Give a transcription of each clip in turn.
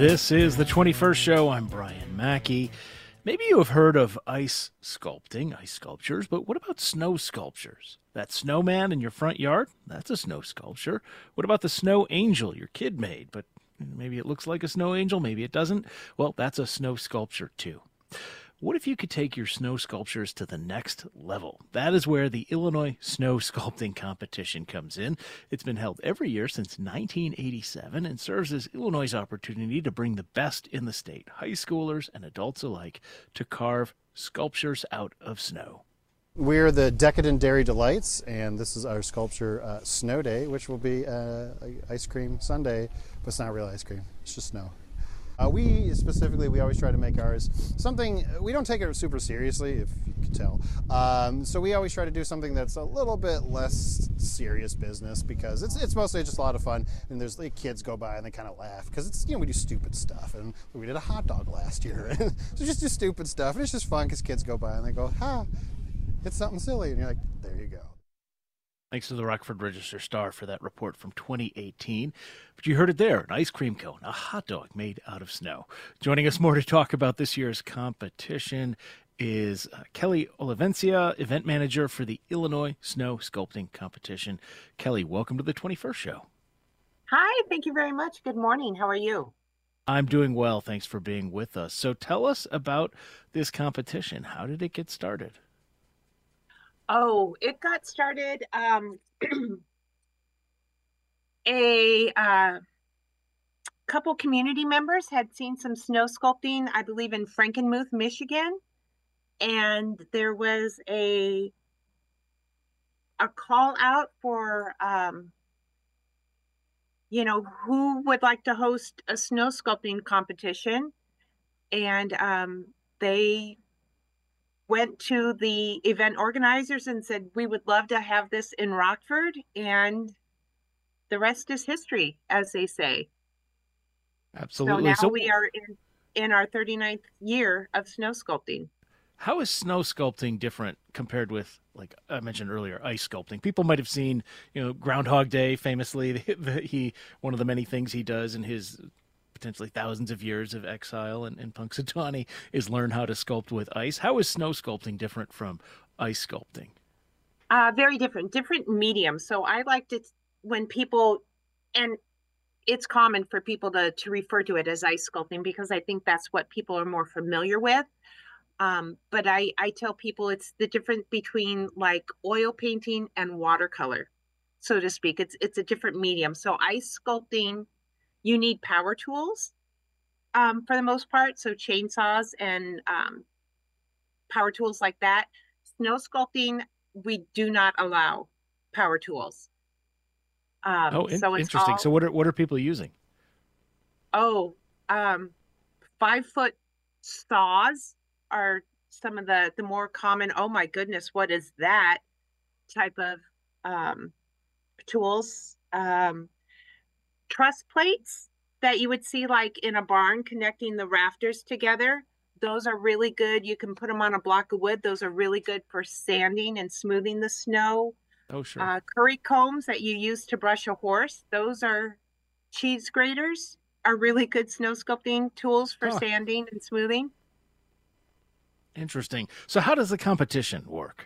This is the 21st show. I'm Brian Mackey. Maybe you have heard of ice sculpting, ice sculptures, but what about snow sculptures? That snowman in your front yard? That's a snow sculpture. What about the snow angel your kid made, but maybe it looks like a snow angel, maybe it doesn't? Well, that's a snow sculpture too. What if you could take your snow sculptures to the next level? That is where the Illinois Snow Sculpting Competition comes in. It's been held every year since 1987 and serves as Illinois' opportunity to bring the best in the state, high schoolers and adults alike, to carve sculptures out of snow. We're the Decadent Dairy Delights, and this is our sculpture Snow Day, which will be ice cream sundae, but it's not real ice cream, it's just snow. We always try to make ours something, we don't take it super seriously, if you could tell. So we always try to do something that's a little bit less serious business, because it's mostly just a lot of fun, and there's like kids go by and they kind of laugh, because it's, we do stupid stuff, and we did a hot dog last year, so just do stupid stuff, and it's just fun because kids go by and they go, ha, it's something silly, and you're like, there you go. Thanks to the Rockford Register-Star for that report from 2018. But you heard it there, an ice cream cone, a hot dog made out of snow. Joining us more to talk about this year's competition is Kelly Olivencia, event manager for the Illinois Snow Sculpting Competition. Kelly, welcome to the 21st show. Hi, thank you very much. Good morning. How are you? I'm doing well. Thanks for being with us. So tell us about this competition. How did it get started? Oh, it got started a couple community members had seen some snow sculpting, I believe in Frankenmuth, Michigan, and there was a call out for who would like to host a snow sculpting competition, and they went to the event organizers and said, we would love to have this in Rockford, and the rest is history, as they say. Absolutely. So now we are in our 39th year of snow sculpting. How is snow sculpting different compared with, like I mentioned earlier, ice sculpting? People might have seen, Groundhog Day, famously, one of the many things he does in his potentially thousands of years of exile in Punxsutawney is learn how to sculpt with ice. How is snow sculpting different from ice sculpting? Very different mediums. So I liked it when people, and it's common for people to refer to it as ice sculpting, because I think that's what people are more familiar with. But I tell people it's the difference between like oil painting and watercolor, so to speak. It's a different medium. So ice sculpting, you need power tools for the most part, so chainsaws and power tools like that. Snow sculpting, we do not allow power tools. Interesting. So what are people using? 5-foot saws are some of the more common. Oh my goodness, what is that type of tools? Truss plates that you would see like in a barn connecting the rafters together. Those are really good. You can put them on a block of wood. Those are really good for sanding and smoothing the snow. Oh, sure. Curry combs that you use to brush a horse. Those are cheese graters, are really good snow sculpting tools for sanding and smoothing. Interesting. So how does the competition work?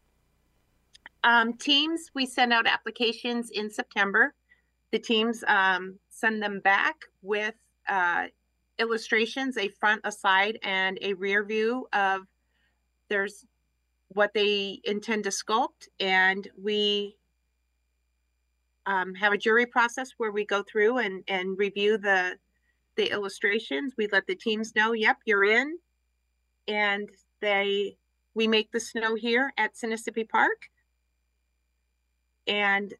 Teams, we send out applications in September. The teams send them back with illustrations, a front, a side, and a rear view of there's what they intend to sculpt. And we have a jury process where we go through and review the illustrations. We let the teams know, yep, you're in. And we make the snow here at Sinisippi Park. And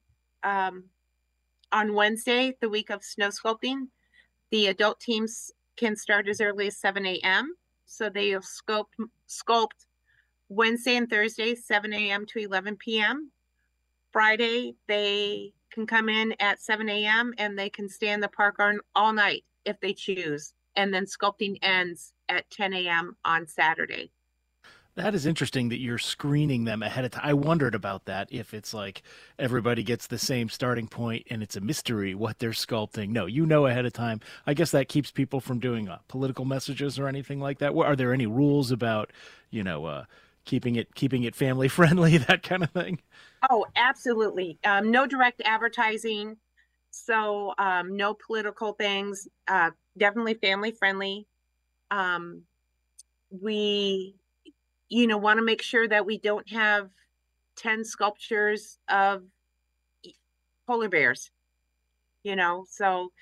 on Wednesday, the week of snow sculpting, the adult teams can start as early as 7 a.m. So they'll sculpt Wednesday and Thursday, 7 a.m. to 11 p.m. Friday, they can come in at 7 a.m. and they can stay in the park all night if they choose. And then sculpting ends at 10 a.m. on Saturday. That is interesting that you're screening them ahead of time. I wondered about that, if it's like everybody gets the same starting point and it's a mystery what they're sculpting. No, you know ahead of time. I guess that keeps people from doing political messages or anything like that. Are there any rules about, keeping it family friendly, that kind of thing? Oh, absolutely. No direct advertising. So no political things. Definitely family friendly. Um, we, want to make sure that we don't have 10 sculptures of polar bears, so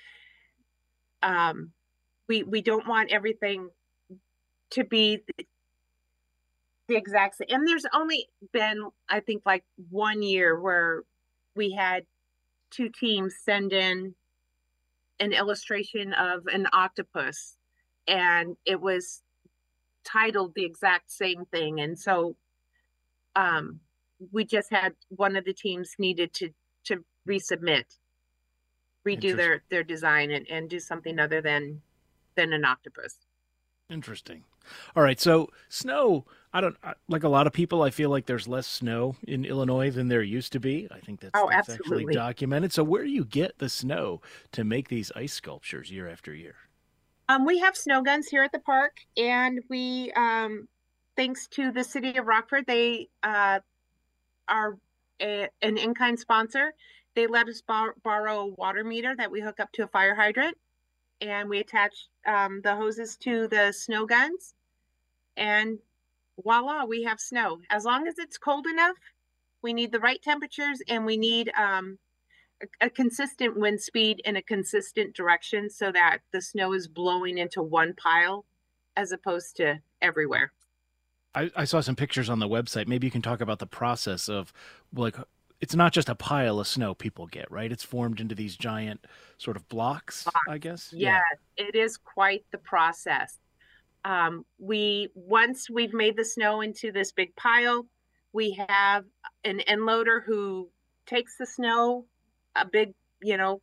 we don't want everything to be the exact same. And there's only been, I think, like 1 year where we had two teams send in an illustration of an octopus, and it was titled the exact same thing. And so um, we just had one of the teams needed to resubmit, redo Interesting. their design, and do something other than an octopus. Interesting. All right. So snow, like a lot of people, I feel like there's less snow in Illinois than there used to be. I think Oh, that's actually absolutely. documented. So where do you get the snow to make these ice sculptures year after year? We have snow guns here at the park, and thanks to the city of Rockford, they are an in-kind sponsor. They let us borrow a water meter that we hook up to a fire hydrant, and we attach the hoses to the snow guns, and voila, we have snow. As long as it's cold enough, we need the right temperatures, and we need a consistent wind speed in a consistent direction so that the snow is blowing into one pile as opposed to everywhere. I saw some pictures on the website. Maybe you can talk about the process of, like, it's not just a pile of snow people get, right? It's formed into these giant sort of blocks, I guess. Yes, Yeah. it is quite the process. We once we've made the snow into this big pile, we have an end loader who takes the snow, a big, you know,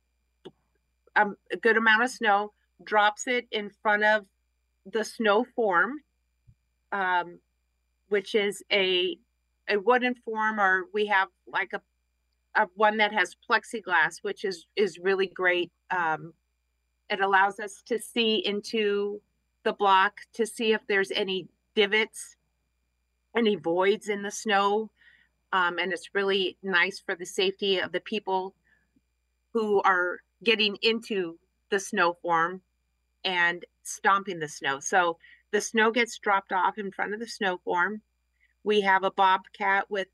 a good amount of snow, drops it in front of the snow form, um, which is a wooden form, or we have like a one that has plexiglass, which is really great. It allows us to see into the block to see if there's any divots, any voids in the snow. And it's really nice for the safety of the people who are getting into the snow form and stomping the snow. So the snow gets dropped off in front of the snow form. We have a bobcat with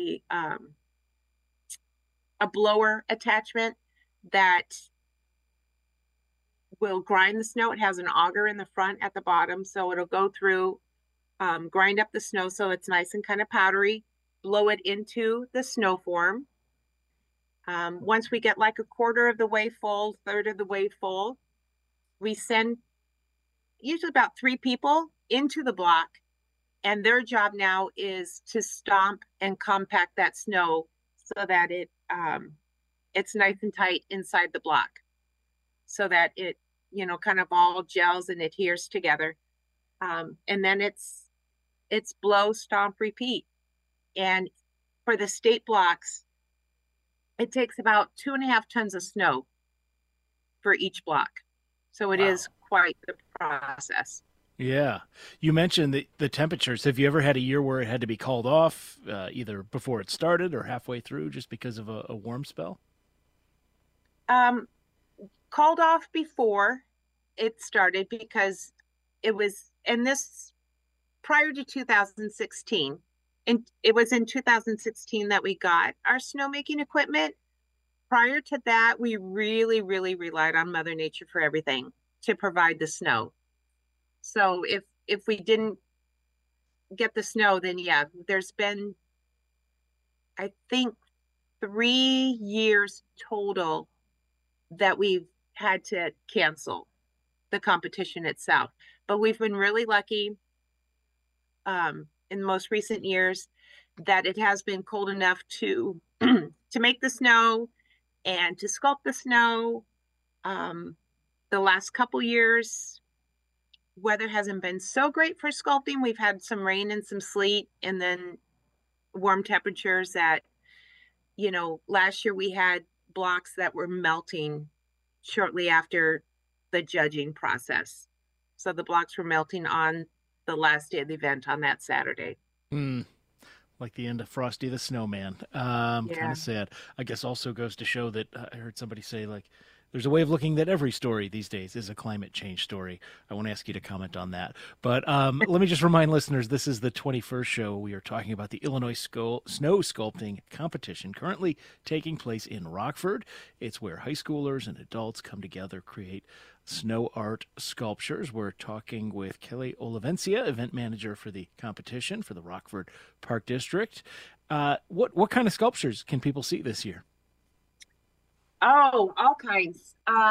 a blower attachment that will grind the snow. It has an auger in the front at the bottom, so it'll go through, grind up the snow so it's nice and kind of powdery, blow it into the snow form. Once we get like a quarter of the way full, third of the way full, we send usually about 3 people into the block, and their job now is to stomp and compact that snow so that it's nice and tight inside the block, so that it kind of all gels and adheres together. And then it's blow, stomp, repeat. And for the state blocks, it takes about 2.5 tons of snow for each block. So it is Wow. quite the process. Yeah. You mentioned the temperatures. Have you ever had a year where it had to be called off, either before it started or halfway through, just because of a warm spell? Um, Called off before it started because it was, and this prior to 2016, and it was in 2016 that we got our snowmaking equipment. Prior to that, we really, really relied on Mother Nature for everything to provide the snow. So if we didn't get the snow, then yeah, there's been, I think, 3 years total that we've had to cancel the competition itself. But we've been really lucky, in the most recent years, that it has been cold enough to to make the snow and to sculpt the snow. Um, the last couple years, weather hasn't been so great for sculpting. We've had some rain and some sleet, and then warm temperatures that, last year we had blocks that were melting shortly after the judging process. So the blocks were melting on the last day of the event on that Saturday. Like the end of Frosty the Snowman. Kind of sad. I guess also goes to show that I heard somebody say, like, there's a way of looking that every story these days is a climate change story. I won't ask you to comment on that. But let me just remind listeners, this is the 21st show. We are talking about the Illinois Snow Sculpting Competition currently taking place in Rockford. It's where high schoolers and adults come together, create snow art sculptures. We're talking with Kelly Olivencia, event manager for the competition for the Rockford Park District. What kind of sculptures can people see this year? Oh, all kinds.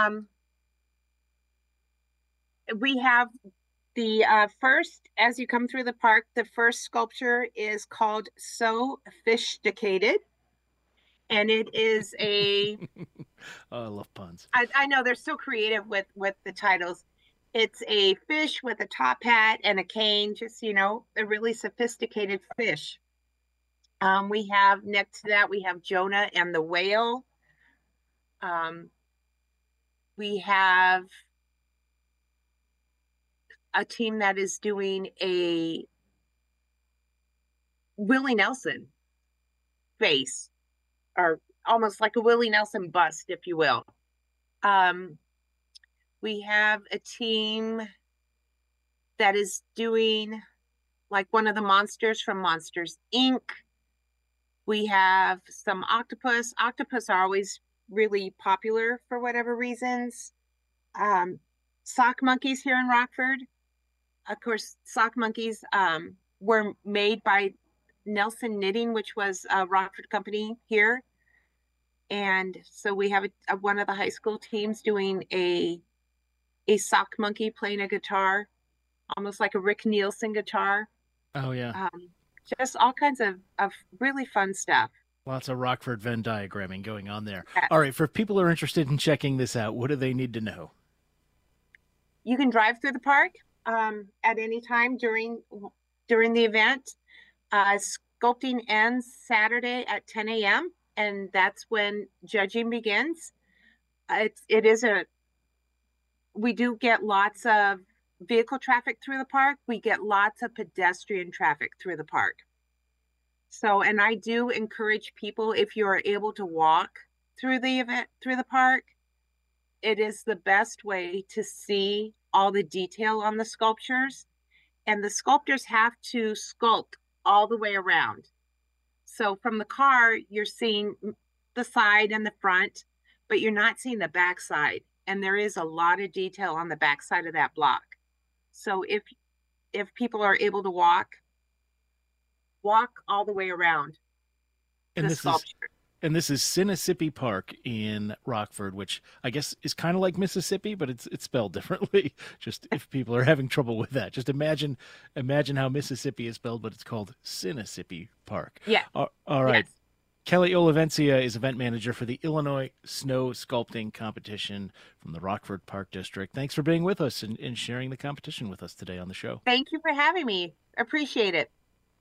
We have the first, as you come through the park, the first sculpture is called Sophisticated. And it is a... Oh, I love puns. I know they're so creative with the titles. It's a fish with a top hat and a cane, just, a really sophisticated fish. We have, next to that, we have Jonah and the whale. We have a team that is doing a Willie Nelson face, or almost like a Willie Nelson bust, if you will. We have a team that is doing like one of the monsters from Monsters, Inc. We have some octopus. Octopus are always really popular for whatever reasons. Sock monkeys here in Rockford. Of course, sock monkeys were made by Nelson Knitting, which was a Rockford company here. And so we have one of the high school teams doing a sock monkey playing a guitar, almost like a Rick Nielsen guitar. Oh, yeah. Just all kinds of really fun stuff. Lots of Rockford Venn diagramming going on there. Yeah. All right, for people who are interested in checking this out, what do they need to know? You can drive through the park at any time during the event. Sculpting ends Saturday at 10 a.m. and that's when judging begins. We do get lots of vehicle traffic through the park. We get lots of pedestrian traffic through the park. So, and I do encourage people, if you're able to walk through the event, through the park, it is the best way to see all the detail on the sculptures. And the sculptors have to sculpt all the way around. So from the car, you're seeing the side and the front, but you're not seeing the back side. And there is a lot of detail on the back side of that block. So if people are able to walk all the way around and the sculpture. This is Sinisippi Park in Rockford, which I guess is kind of like Mississippi, but it's spelled differently. Just if people are having trouble with that, just imagine how Mississippi is spelled, but it's called Sinisippi Park. Yeah. All right. Yes. Kelly Olivencia is event manager for the Illinois Snow Sculpting Competition from the Rockford Park District. Thanks for being with us and sharing the competition with us today on the show. Thank you for having me. Appreciate it.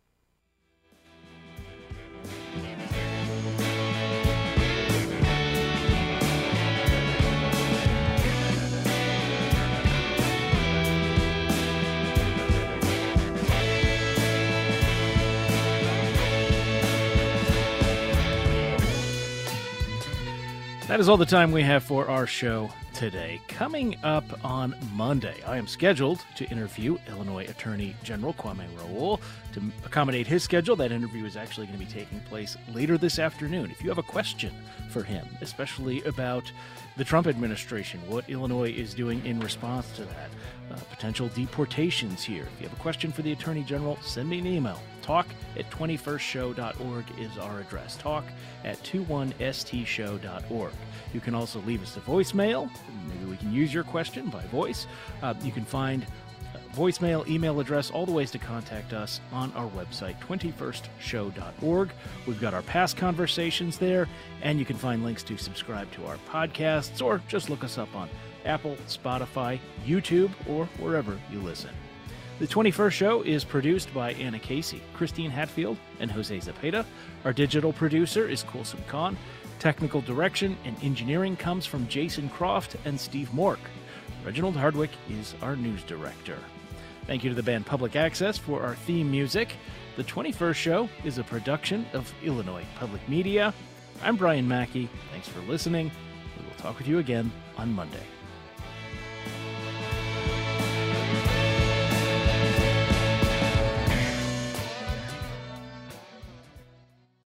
That is all the time we have for our show today. Coming up on Monday, I am scheduled to interview Illinois Attorney General Kwame Raoul. To accommodate his schedule, that interview is actually going to be taking place later this afternoon. If you have a question for him, especially about the Trump administration, what Illinois is doing in response to that, potential deportations here. If you have a question for the Attorney General, send me an email. talk@21stshow.org is our address. talk@21stshow.org. You can also leave us a voicemail. Maybe we can use your question by voice. You can find voicemail, email address, all the ways to contact us on our website, 21stshow.org. We've got our past conversations there, and you can find links to subscribe to our podcasts, or just look us up on Apple, Spotify, YouTube, or wherever you listen. The 21st Show is produced by Anna Casey, Christine Hatfield, and Jose Zepeda. Our digital producer is Coulson Khan. Technical direction and engineering comes from Jason Croft and Steve Mork. Reginald Hardwick is our news director. Thank you to the band Public Access for our theme music. The 21st Show is a production of Illinois Public Media. I'm Brian Mackey. Thanks for listening. We will talk with you again on Monday.